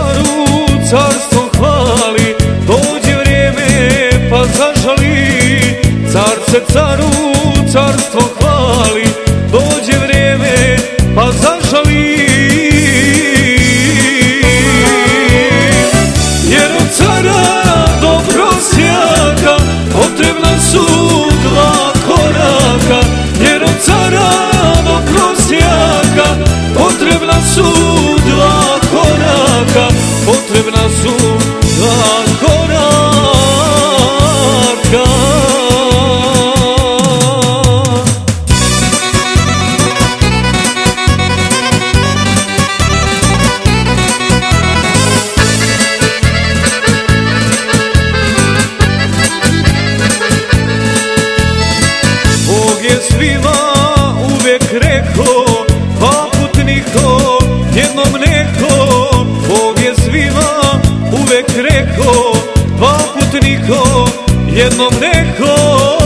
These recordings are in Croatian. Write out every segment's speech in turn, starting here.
caru carstvo hvali, dođe vrijeme pa zažali. Car se caru carstvo hvali, dođe vrijeme pa zažali. Jer od cara do prosjaka potrebna su dva koraka. Jer od cara do prosjaka potrebna su dva koraka. Potrebna su dva koraka. Bog je svima uvek rekao, dva put niko, jednom neko. Bog je svima uvek rekao, dva put niko, jednom neko.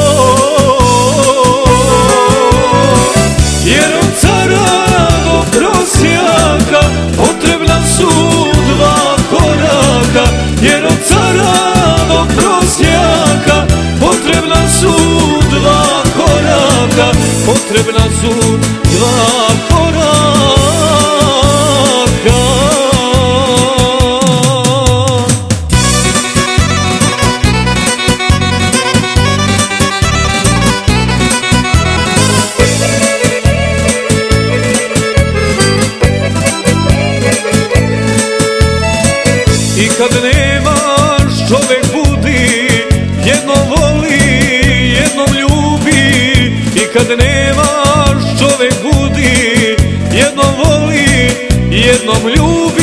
Jer od cara do prosjaka potrebna su dva koraka. Jer od cara do prosjaka potrebna su dva koraka. Potrebna su dva koraka. I kad nemaš, čovek budi, jednom voli, jednom ljubi. I kad nemaš, čovek budi, jednom voli, jednom ljubi.